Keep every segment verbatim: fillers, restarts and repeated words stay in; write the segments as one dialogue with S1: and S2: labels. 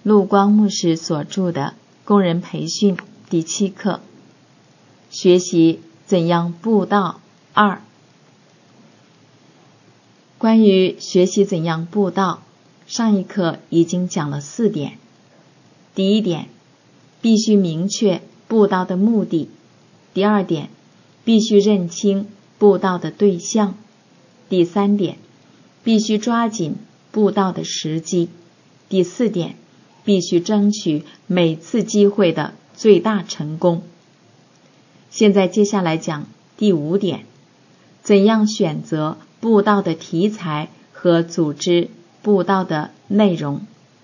S1: 陆光牧师所著的《工人培训》第七课，学习怎样布道二。关于学习怎样布道，上一课已经讲了四点。第一点，必须明确布道的目的；第二点，必须认清布道的对象；第三点，必须抓紧布道的时机；第四点，必须争取每次机会的最大成功。现在接下来讲第五点，怎样选择布道的题材和组织布道的内容。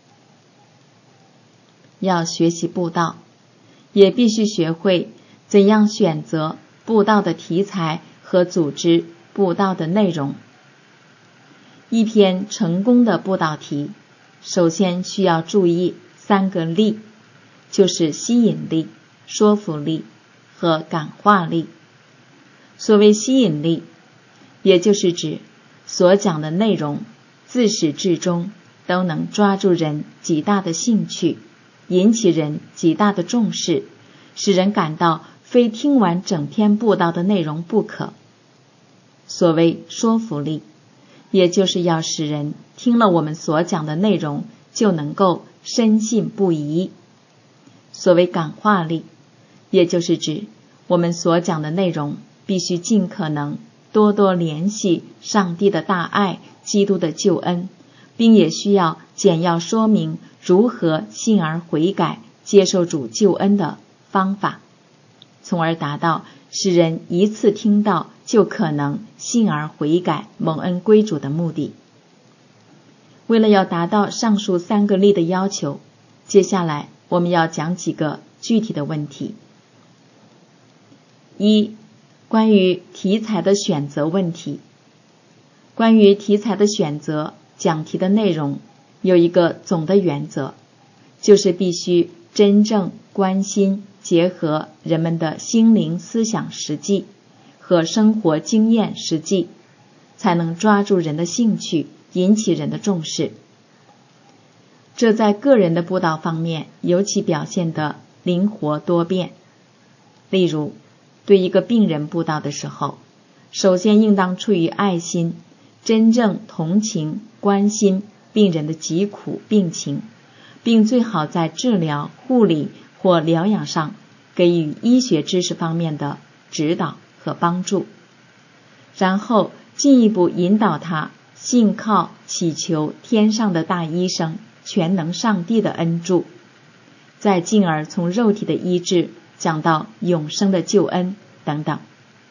S1: 要学习布道，也必须学会怎样选择布道的题材和组织布道的内容。一篇成功的布道题，首先需要注意三个力，就是吸引力、说服力和感化力。所谓吸引力，也就是指所讲的内容自始至终都能抓住人极大的兴趣，引起人极大的重视，使人感到非听完整篇布道的内容不可。所谓说服力，也就是要使人听了我们所讲的内容就能够深信不疑。所谓感化力，也就是指我们所讲的内容必须尽可能多多联系上帝的大爱、基督的救恩，并也需要简要说明如何信而悔改、接受主救恩的方法，从而达到使人一次听到就可能信而悔改、蒙恩归主的目的。为了要达到上述三个力的要求，接下来我们要讲几个具体的问题。一、关于题材的选择问题。关于题材的选择，讲题的内容有一个总的原则，就是必须真正关心结合人们的心灵思想实际和生活经验实际，才能抓住人的兴趣，引起人的重视。这在个人的布道方面尤其表现得灵活多变。例如，对一个病人布道的时候，首先应当出于爱心，真正同情关心病人的疾苦病情，并最好在治疗、护理或疗养上给予医学知识方面的指导和帮助，然后进一步引导他信靠祈求天上的大医生全能上帝的恩助，再进而从肉体的医治讲到永生的救恩等等。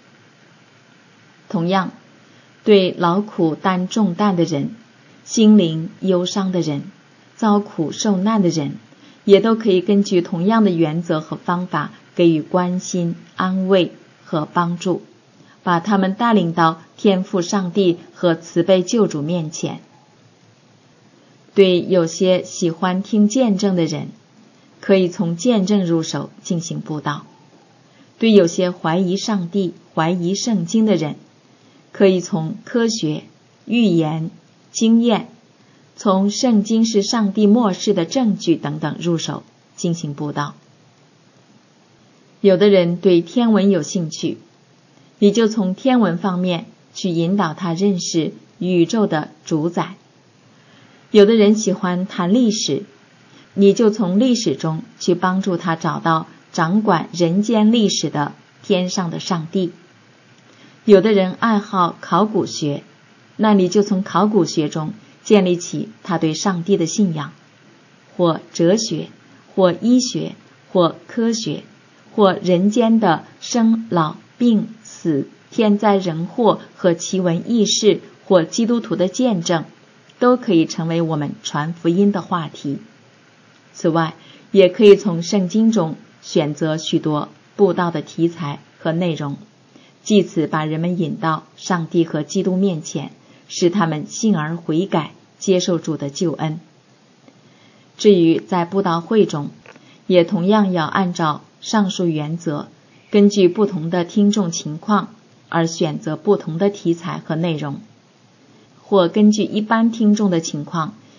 S1: 同样，对劳苦担重担的人、心灵忧伤的人、遭苦受难的人，也都可以根据同样的原则和方法给予关心、安慰和帮助，把他们带领到天父上帝和慈悲救主面前。对有些喜欢听见证的人，可以从见证入手进行布道；对有些怀疑上帝、怀疑圣经的人，可以从科学、预言、经验，从圣经是上帝默示的证据等等入手进行布道。有的人对天文有兴趣，你就从天文方面去引导他认识宇宙的主宰；有的人喜欢谈历史，你就从历史中去帮助他找到掌管人间历史的天上的上帝；有的人爱好考古学，那你就从考古学中建立起他对上帝的信仰，或哲学，或医学，或科学，或人间的生老病死、天灾人祸和奇闻异事，或基督徒的见证，都可以成为我们传福音的话题。此外，也可以从圣经中选择许多布道的题材和内容，借此把人们引到上帝和基督面前，使他们信而悔改，接受主的救恩。至于在布道会中，也同样要按照上述原则，根据不同的听众情况而选择不同的题材和内容，或根据一般听众的情况，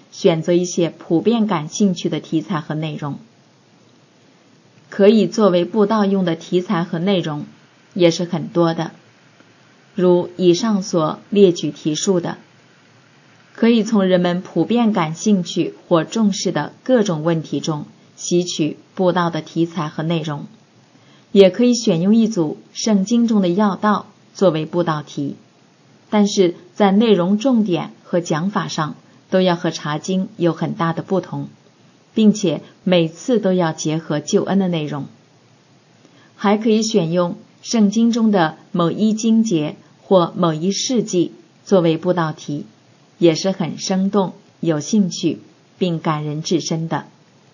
S1: 选择一些普遍感兴趣的题材和内容。可以作为布道用的题材和内容也是很多的，如以上所列举提述的，可以从人们普遍感兴趣或重视的各种问题中吸取布道的题材和内容，也可以选用一组圣经中的要道作为布道题，但是在内容重点和讲法上都要和查经有很大的不同，并且每次都要结合救恩的内容。还可以选用圣经中的某一经节或某一事迹作为布道题，也是很生动、有兴趣并感人至深的。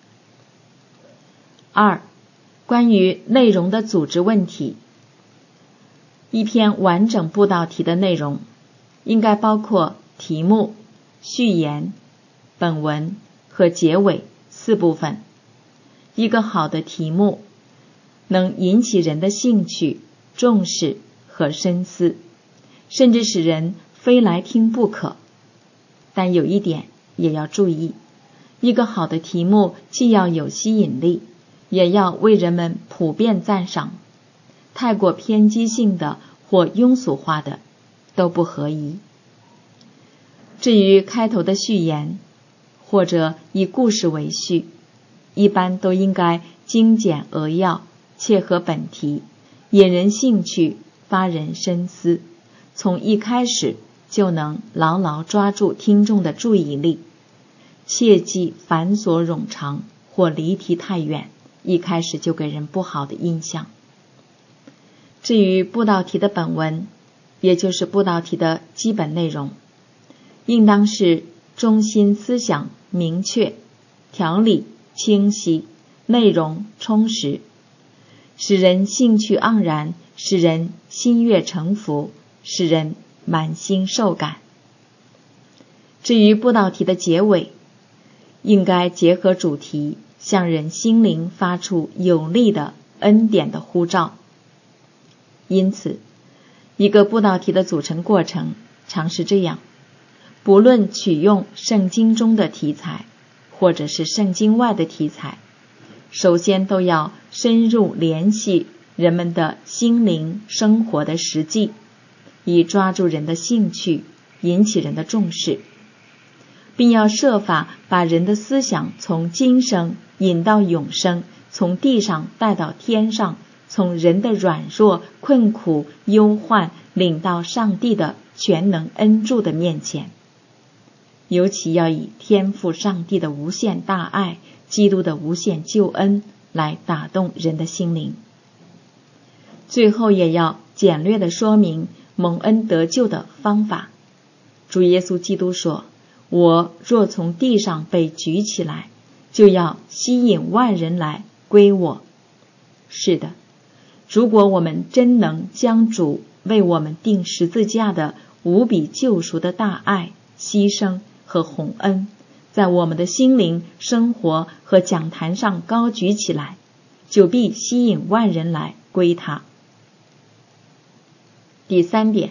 S1: 二、关于内容的组织问题。一篇完整布道题的内容应该包括题目、序言、本文和结尾四部分。一个好的题目能引起人的兴趣、重视和深思，甚至使人非来听不可。但有一点也要注意，一个好的题目既要有吸引力，也要为人们普遍赞赏，太过偏激性的或庸俗化的都不合宜。至于开头的序言，或者以故事为序，一般都应该精简扼要，切合本题，引人兴趣，发人深思，从一开始就能牢牢抓住听众的注意力，切忌繁琐冗长或离题太远，一开始就给人不好的印象。至于布道题的本文，也就是布道题的基本内容，应当是中心思想明确，条理清晰，内容充实，使人兴趣盎然，使人心悦诚服，使人满心受感。至于布道题的结尾，应该结合主题，向人心灵发出有力的恩典的呼召。因此，一个布道题的组成过程常是这样：不论取用圣经中的题材，或者是圣经外的题材，首先都要深入联系人们的心灵生活的实际，以抓住人的兴趣，引起人的重视，并要设法把人的思想从今生引到永生，从地上带到天上，从人的软弱、困苦、忧患领到上帝的全能恩助的面前。尤其要以天父上帝的无限大爱、基督的无限救恩来打动人的心灵。最后也要简略地说明蒙恩得救的方法。主耶稣基督说，我若从地上被举起来，就要吸引万人来归我。是的，如果我们真能将主为我们钉十字架的无比救赎的大爱、牺牲和宏恩，在我们的心灵、生活和讲坛上高举起来，就必吸引万人来归他。第三点，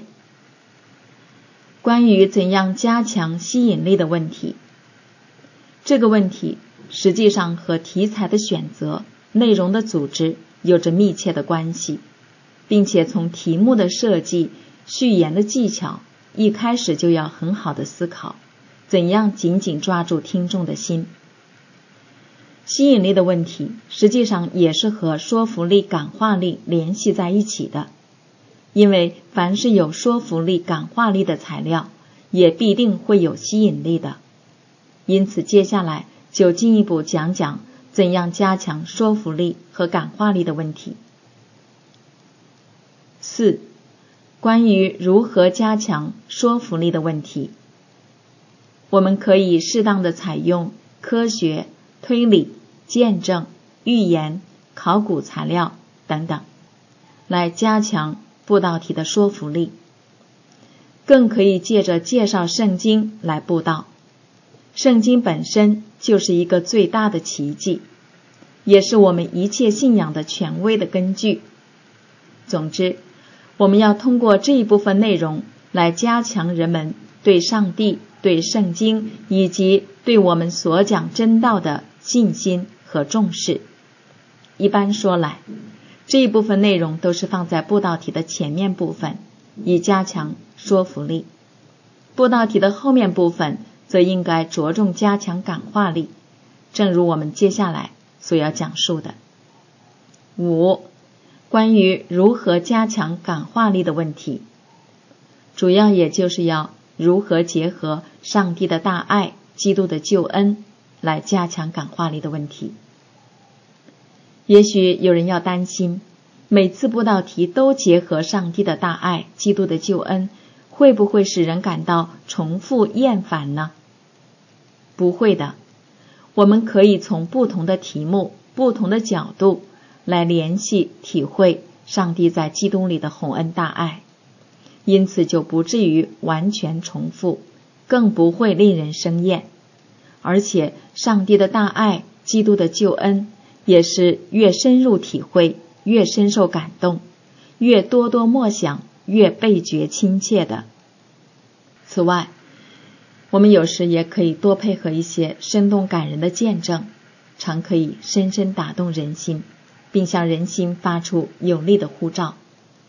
S1: 关于怎样加强吸引力的问题。这个问题实际上和题材的选择、内容的组织有着密切的关系，并且从题目的设计、序言的技巧，一开始就要很好的思考，怎样紧紧抓住听众的心。吸引力的问题实际上也是和说服力、感化力联系在一起的，因为凡是有说服力、感化力的材料，也必定会有吸引力的。因此接下来就进一步讲讲怎样加强说服力和感化力的问题。四、关于如何加强说服力的问题，我们可以适当的采用科学、推理、见证、预言、考古材料等等，来加强布道题的说服力。更可以借着介绍圣经来布道。圣经本身就是一个最大的奇迹，也是我们一切信仰的权威的根据。总之，我们要通过这一部分内容来加强人们对上帝、 对圣经以及对我们所讲真道的信心和重视。一般说来，这一部分内容都是放在布道题的前面部分，以加强说服力。布道题的后面部分则应该着重加强感化力，正如我们接下来所要讲述的。五、关于如何加强感化力的问题，主要也就是要如何结合上帝的大爱、基督的救恩来加强感化力的问题。也许有人要担心，每次布道题都结合上帝的大爱、基督的救恩，会不会使人感到重复厌烦呢？不会的，我们可以从不同的题目、不同的角度来联系体会上帝在基督里的宏恩大爱，因此就不至于完全重复，更不会令人生厌。而且上帝的大爱、基督的救恩也是越深入体会，越深受感动，越多多默想，越倍觉亲切的。此外，我们有时也可以多配合一些生动感人的见证，常可以深深打动人心，并向人心发出有力的呼召。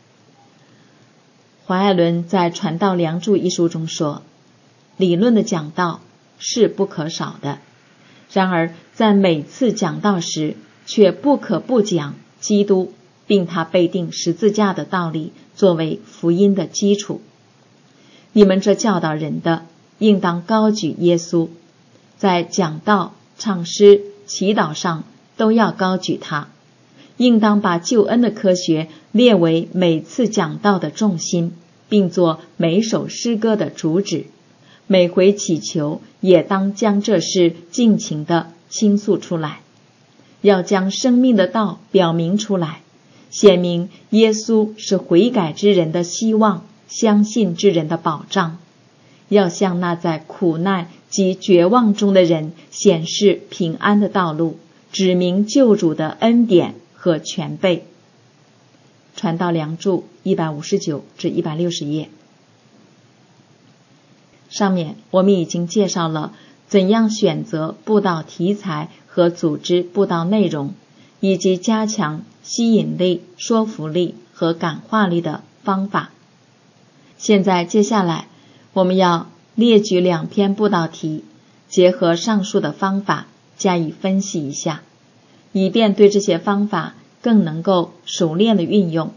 S1: 华爱伦在《传道梁祝》一书中说，理论的讲道是不可少的，然而在每次讲道时却不可不讲基督，并他被钉十字架的道理作为福音的基础。你们这教导人的，应当高举耶稣，在讲道、唱诗、祈祷上都要高举他，应当把救恩的科学列为每次讲道的重心，并作每首诗歌的主旨。每回祈求也当将这事尽情地倾诉出来，要将生命的道表明出来，显明耶稣是悔改之人的希望，相信之人的保障，要向那在苦难及绝望中的人显示平安的道路，指明救主的恩典和全备。传道梁祝一百五十九至一百六十页。上面我们已经介绍了怎样选择布道题材和组织布道内容，以及加强吸引力、说服力和感化力的方法。现在接下来我们要列举两篇布道题，结合上述的方法加以分析一下，以便对这些方法更能够熟练的运用。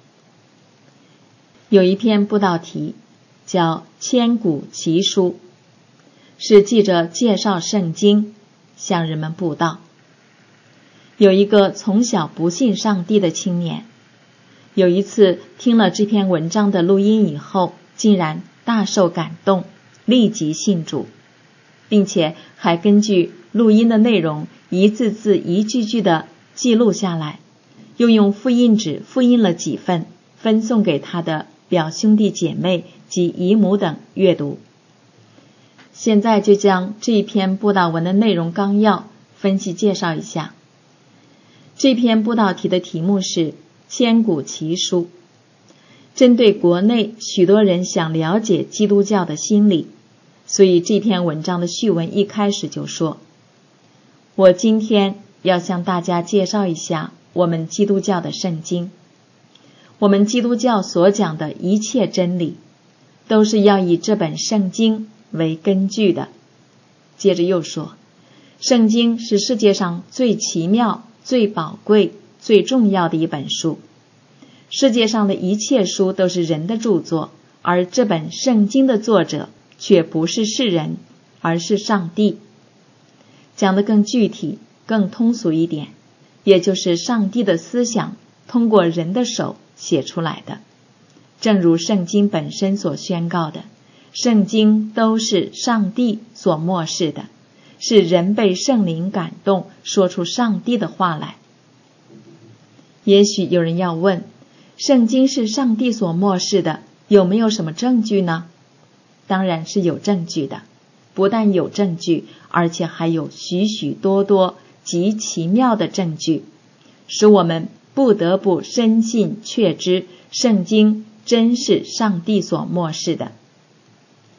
S1: 有一篇布道题叫千古奇书，是记着介绍圣经，向人们布道。有一个从小不信上帝的青年，有一次听了这篇文章的录音以后，竟然大受感动，立即信主，并且还根据录音的内容一字字一句句的记录下来，又用复印纸复印了几份，分送给他的表兄弟姐妹及姨母等阅读。现在就将这一篇布道文的内容纲要分析介绍一下。这篇布道题的题目是千古奇书，针对国内许多人想了解基督教的心理，所以这篇文章的序文一开始就说，我今天要向大家介绍一下我们基督教的圣经。我们基督教所讲的一切真理，都是要以这本圣经为根据的。接着又说，圣经是世界上最奇妙、最宝贵、最重要的一本书。世界上的一切书都是人的著作，而这本圣经的作者却不是世人，而是上帝。讲得更具体、更通俗一点，也就是上帝的思想通过人的手写出来的。正如圣经本身所宣告的，圣经都是上帝所默示的，是人被圣灵感动，说出上帝的话来。也许有人要问，圣经是上帝所默示的，有没有什么证据呢？当然是有证据的，不但有证据，而且还有许许多多极奇妙的证据，使我们不得不深信确知圣经真是上帝所默示的。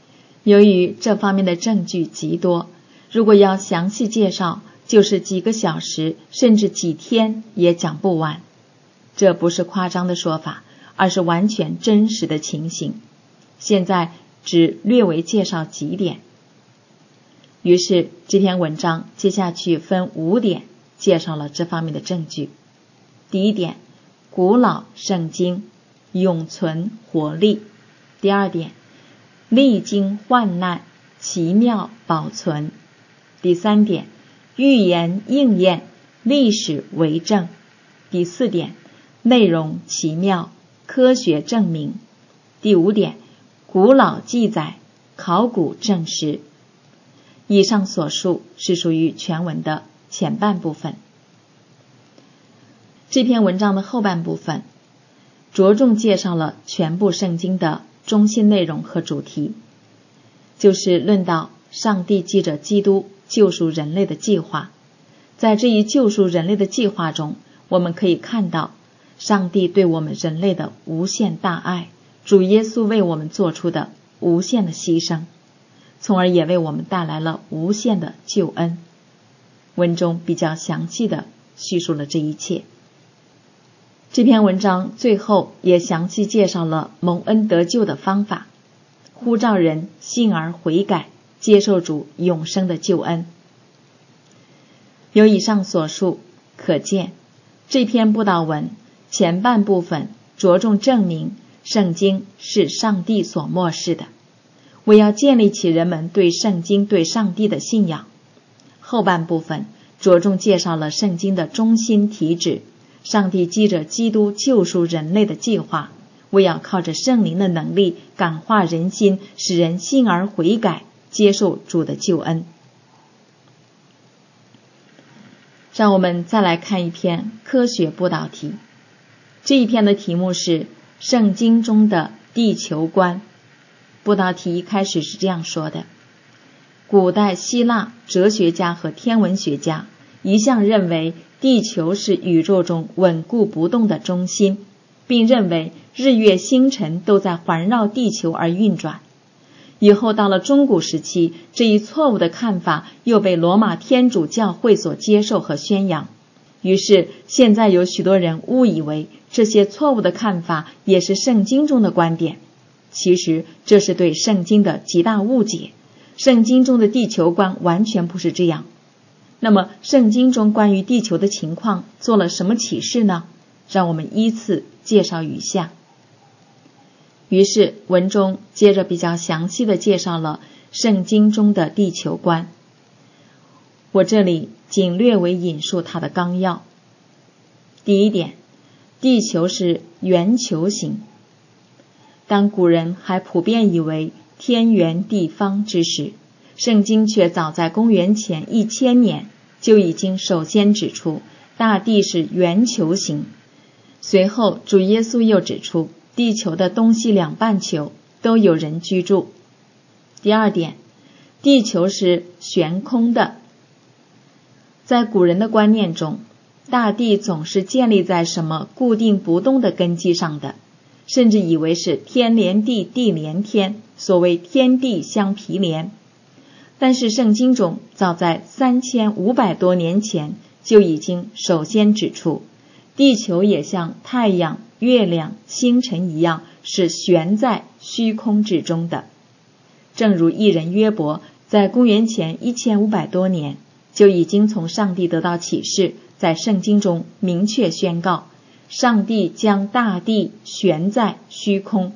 S1: 由于这方面的证据极多，如果要详细介绍，就是几个小时甚至几天也讲不完。这不是夸张的说法，而是完全真实的情形。现在只略微介绍几点。于是这篇文章接下去分五点介绍了这方面的证据。第一点，古老圣经永存活力。第二点，历经患难奇妙保存。第三点，预言应验历史为证。第四点，内容奇妙科学证明。第五点，古老记载考古证实。以上所述是属于全文的前半部分。这篇文章的后半部分着重介绍了全部圣经的中心内容和主题，就是论到上帝藉着基督救赎人类的计划。在这一救赎人类的计划中，我们可以看到上帝对我们人类的无限大爱，主耶稣为我们做出的无限的牺牲，从而也为我们带来了无限的救恩。文中比较详细的叙述了这一切。这篇文章最后也详细介绍了蒙恩得救的方法，呼召人信而悔改，接受主永生的救恩。由以上所述可见，这篇布道文前半部分着重证明圣经是上帝所默示的，为要建立起人们对圣经对上帝的信仰。后半部分着重介绍了圣经的中心体旨，上帝藉着基督救赎人类的计划，为要靠着圣灵的能力感化人心，使人信而悔改，接受主的救恩。让我们再来看一篇科学布道题。这一篇的题目是圣经中的地球观。布道题一开始是这样说的：古代希腊哲学家和天文学家一向认为地球是宇宙中稳固不动的中心，并认为日月星辰都在环绕地球而运转。以后到了中古时期，这一错误的看法又被罗马天主教会所接受和宣扬。于是现在有许多人误以为这些错误的看法也是圣经中的观点，其实这是对圣经的极大误解。圣经中的地球观完全不是这样。那么圣经中关于地球的情况做了什么启示呢？让我们依次介绍如下。于是文中接着比较详细的介绍了圣经中的地球观。我这里仅略为引述它的纲要。第一点，地球是圆球形。当古人还普遍以为天圆地方之时，圣经却早在公元前一千年就已经首先指出大地是圆球形。随后主耶稣又指出地球的东西两半球都有人居住。第二点，地球是悬空的。在古人的观念中，大地总是建立在什么固定不动的根基上的，甚至以为是天连地，地连天，所谓天地相毗连。但是圣经中早在三千五百多年前就已经首先指出，地球也像太阳、月亮、星辰一样是悬在虚空之中的。正如异人约伯在公元前一千五百多年就已经从上帝得到启示，在圣经中明确宣告上帝将大地悬在虚空。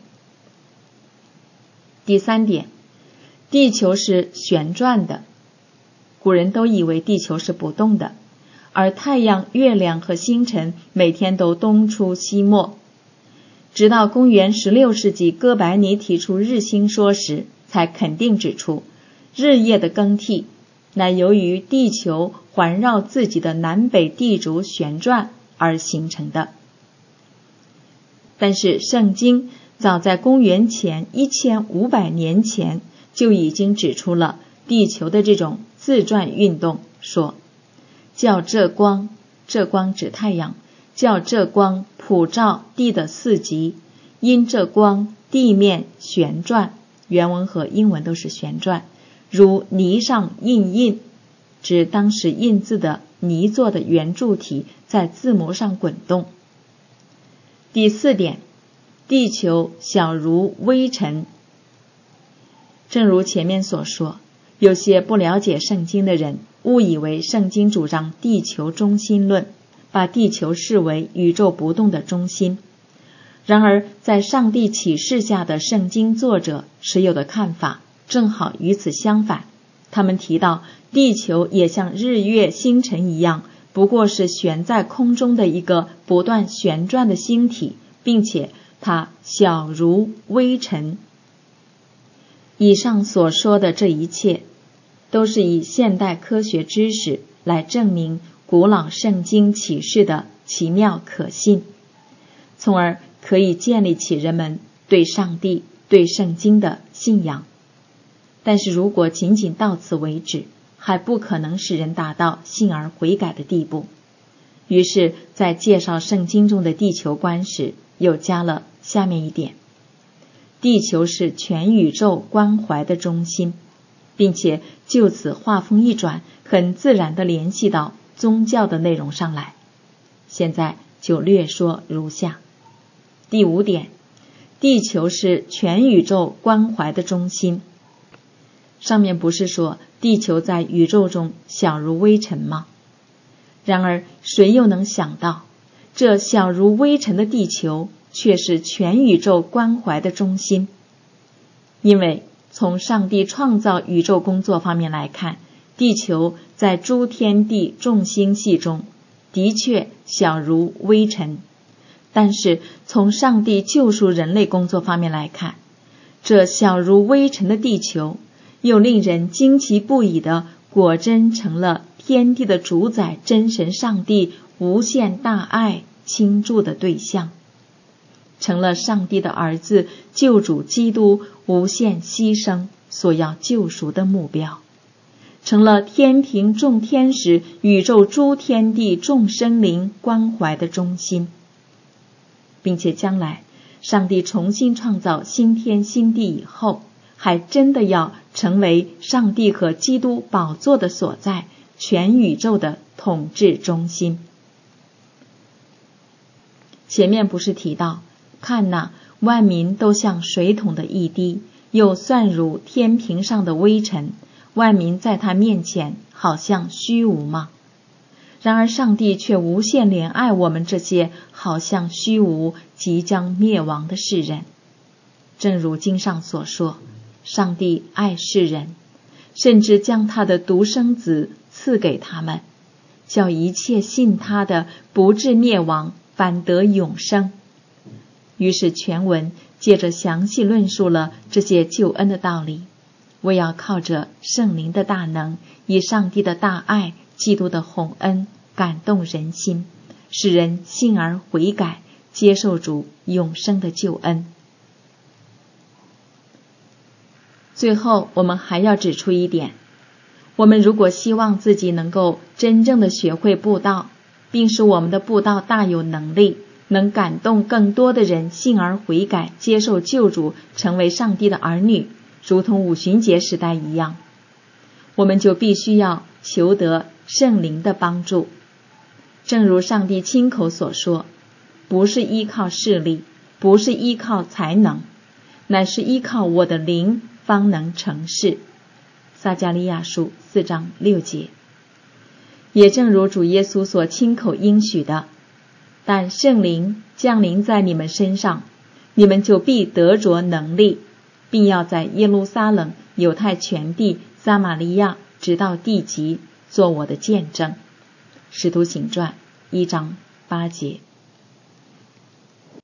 S1: 第三点，地球是旋转的。古人都以为地球是不动的，而太阳、月亮和星辰每天都东出西没。直到公元十六世纪哥白尼提出日心说时，才肯定指出日夜的更替乃由于地球环绕自己的南北地轴旋转而形成的。但是圣经早在公元前一千五百年前就已经指出了地球的这种自转运动，说叫这光，这光指太阳，叫这光普照地的四极，因这光地面旋转， 原文和英文都是旋转，如泥上印印，指当时印字的泥做的圆柱体在字模上滚动。第四点，地球小如微尘。正如前面所说，有些不了解圣经的人误以为圣经主张地球中心论，把地球视为宇宙不动的中心。然而在上帝启示下的圣经作者持有的看法正好与此相反，他们提到地球也像日月星辰一样，不过是悬在空中的一个不断旋转的星体，并且它小如微尘。以上所说的这一切都是以现代科学知识来证明古老圣经启示的奇妙可信，从而可以建立起人们对上帝、对圣经的信仰。但是如果仅仅到此为止，还不可能使人达到信而悔改的地步。于是在介绍圣经中的地球观时，又加了下面一点：地球是全宇宙关怀的中心，并且就此话锋一转，很自然地联系到宗教的内容上来。现在就略说如下。第五点，地球是全宇宙关怀的中心。上面不是说地球在宇宙中小如微尘吗？然而谁又能想到，这小如微尘的地球却是全宇宙关怀的中心？因为从上帝创造宇宙工作方面来看，地球在诸天地众星系中的确小如微尘，但是从上帝救赎人类工作方面来看，这小如微尘的地球又令人惊奇不已的果真成了天地的主宰真神上帝无限大爱倾注的对象，成了上帝的儿子救主基督无限牺牲所要救赎的目标，成了天庭众天使、宇宙诸天地众生灵关怀的中心，并且将来上帝重新创造新天新地以后，还真的要成为上帝和基督宝座的所在，全宇宙的统治中心。前面不是提到，看哪，万民都像水桶的一滴，又算如天平上的微尘，万民在他面前好像虚无吗？然而上帝却无限怜爱我们这些好像虚无即将灭亡的世人。正如经上所说，上帝爱世人，甚至将他的独生子赐给他们，叫一切信他的不至灭亡，反得永生。于是全文借着详细论述了这些救恩的道理，为要靠着圣灵的大能，以上帝的大爱、基督的宏恩感动人心，使人信而悔改，接受主永生的救恩。最后我们还要指出一点，我们如果希望自己能够真正的学会布道，并使我们的布道大有能力，能感动更多的人信而悔改，接受救主，成为上帝的儿女，如同五旬节时代一样，我们就必须要求得圣灵的帮助。正如上帝亲口所说，不是依靠势力，不是依靠才能，乃是依靠我的灵方能成事。撒迦利亚书四章六节。也正如主耶稣所亲口应许的，但圣灵降临在你们身上，你们就必得着能力，并要在耶路撒冷、犹太全地、撒玛利亚直到地极做我的见证。使徒行传一章八节。